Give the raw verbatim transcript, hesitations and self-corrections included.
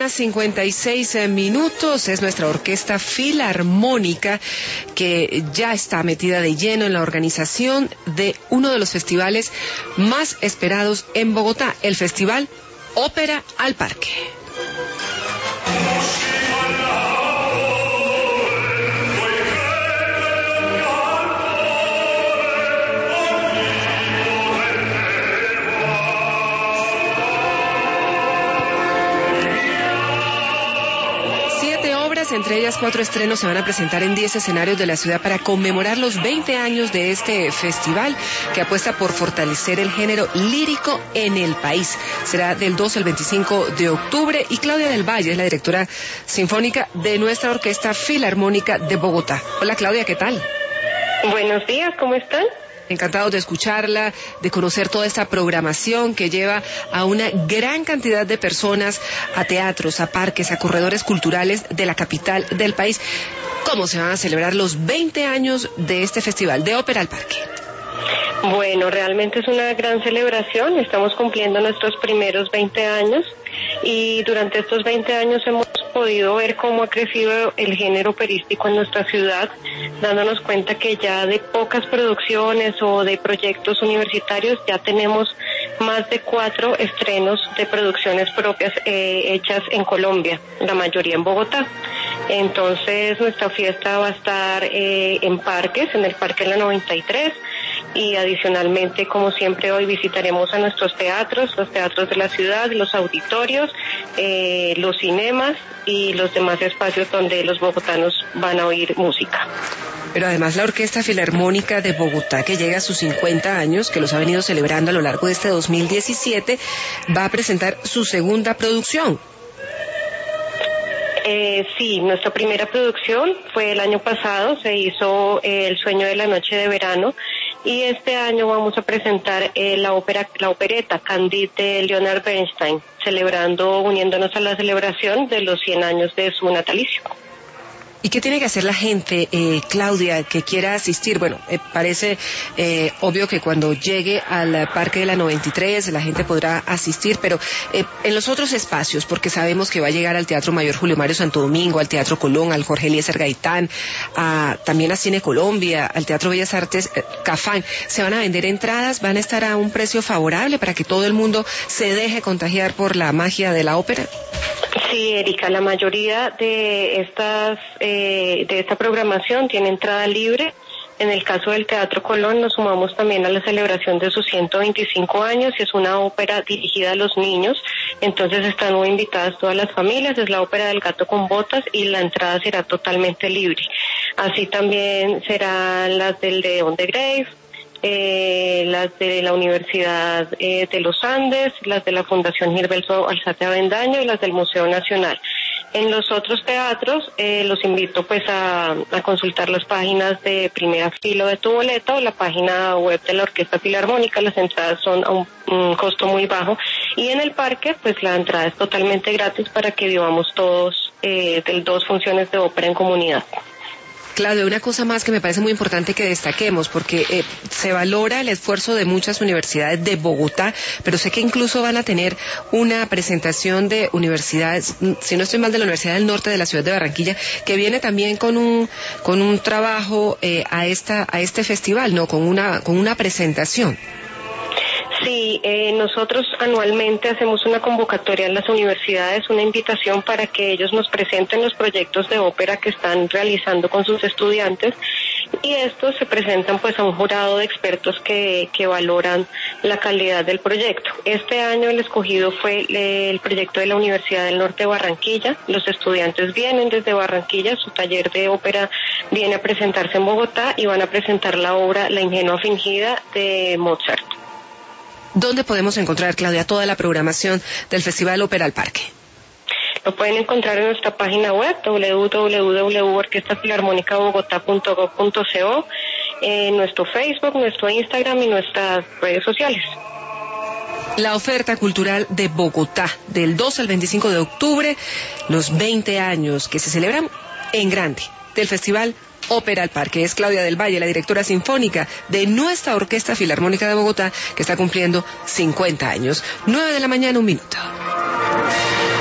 cincuenta y seis minutos, es nuestra orquesta filarmónica que ya está metida de lleno en la organización de uno de los festivales más esperados en Bogotá, el Festival Ópera al Parque. Entre ellas cuatro estrenos se van a presentar en diez escenarios de la ciudad para conmemorar los veinte años de este festival que apuesta por fortalecer el género lírico en el país. Será del dos al veinticinco de octubre y Claudia del Valle es la directora sinfónica de nuestra Orquesta Filarmónica de Bogotá. Hola Claudia, ¿qué tal? Buenos días, ¿cómo están? Encantados de escucharla, de conocer toda esta programación que lleva a una gran cantidad de personas a teatros, a parques, a corredores culturales de la capital del país. ¿Cómo se van a celebrar los veinte años de este festival de Ópera al Parque? Bueno, realmente es una gran celebración. Estamos cumpliendo nuestros primeros veinte años y durante estos veinte años hemos podido ver cómo ha crecido el género operístico en nuestra ciudad, dándonos cuenta que ya de pocas producciones o de proyectos universitarios ya tenemos más de cuatro estrenos de producciones propias eh, hechas en Colombia, la mayoría en Bogotá. Entonces nuestra fiesta va a estar eh, en parques, en el Parque La noventa y tres, y adicionalmente, como siempre, hoy visitaremos a nuestros teatros, los teatros de la ciudad, los auditorios, eh, los cinemas y los demás espacios donde los bogotanos van a oír música. Pero además la Orquesta Filarmónica de Bogotá, que llega a sus cincuenta años, que los ha venido celebrando a lo largo de este dos mil diecisiete, va a presentar su segunda producción. Eh, sí, nuestra primera producción fue el año pasado, se hizo eh, El sueño de la noche de verano, y este año vamos a presentar eh, la ópera, la opereta Candide de Leonard Bernstein, celebrando, uniéndonos a la celebración de los cien años de su natalicio. ¿Y qué tiene que hacer la gente, eh, Claudia, que quiera asistir? Bueno, eh, parece eh, obvio que cuando llegue al Parque de la noventa y tres la gente podrá asistir, pero eh, en los otros espacios, porque sabemos que va a llegar al Teatro Mayor Julio Mario Santo Domingo, al Teatro Colón, al Jorge Eliezer Gaitán, a, también a Cine Colombia, al Teatro Bellas Artes eh, Cafán, ¿se van a vender entradas? ¿Van a estar a un precio favorable para que todo el mundo se deje contagiar por la magia de la ópera? Sí, Erika, la mayoría de estas eh, de esta programación tiene entrada libre. En el caso del Teatro Colón nos sumamos también a la celebración de sus ciento veinticinco años y es una ópera dirigida a los niños, entonces están muy invitadas todas las familias, es la ópera del gato con botas y la entrada será totalmente libre. Así también serán las del León de Grave, Eh, las de la Universidad eh, de los Andes, las de la Fundación Gilberto Alzate Avendaño y las del Museo Nacional. En los otros teatros eh, los invito pues a, a consultar las páginas de Primera Fila de Tu Boleta o la página web de la Orquesta Filarmónica. Las entradas son a un, un costo muy bajo y en el parque pues la entrada es totalmente gratis para que vivamos todos eh, de dos funciones de ópera en comunidad. Claudia, una cosa más que me parece muy importante que destaquemos, porque eh, se valora el esfuerzo de muchas universidades de Bogotá, pero sé que incluso van a tener una presentación de universidades, si no estoy mal, de la Universidad del Norte de la ciudad de Barranquilla, que viene también con un con un trabajo eh, a esta a este festival, ¿no? Con una con una presentación. Sí, eh, nosotros anualmente hacemos una convocatoria en las universidades, una invitación para que ellos nos presenten los proyectos de ópera que están realizando con sus estudiantes y estos se presentan pues a un jurado de expertos que, que valoran la calidad del proyecto. Este año el escogido fue el proyecto de la Universidad del Norte de Barranquilla. Los estudiantes vienen desde Barranquilla, su taller de ópera viene a presentarse en Bogotá y van a presentar la obra La ingenua fingida de Mozart. ¿Dónde podemos encontrar, Claudia, toda la programación del Festival Ópera al Parque? Lo pueden encontrar en nuestra página web doble u doble u doble u punto orquesta filarmónica bogotá punto gob punto co, en nuestro Facebook, nuestro Instagram y nuestras redes sociales. La oferta cultural de Bogotá, del dos al veinticinco de octubre, los veinte años que se celebran en grande del Festival Ópera al Parque. Es Claudia del Valle, la directora sinfónica de nuestra Orquesta Filarmónica de Bogotá, que está cumpliendo cincuenta años. nueve de la mañana, un minuto.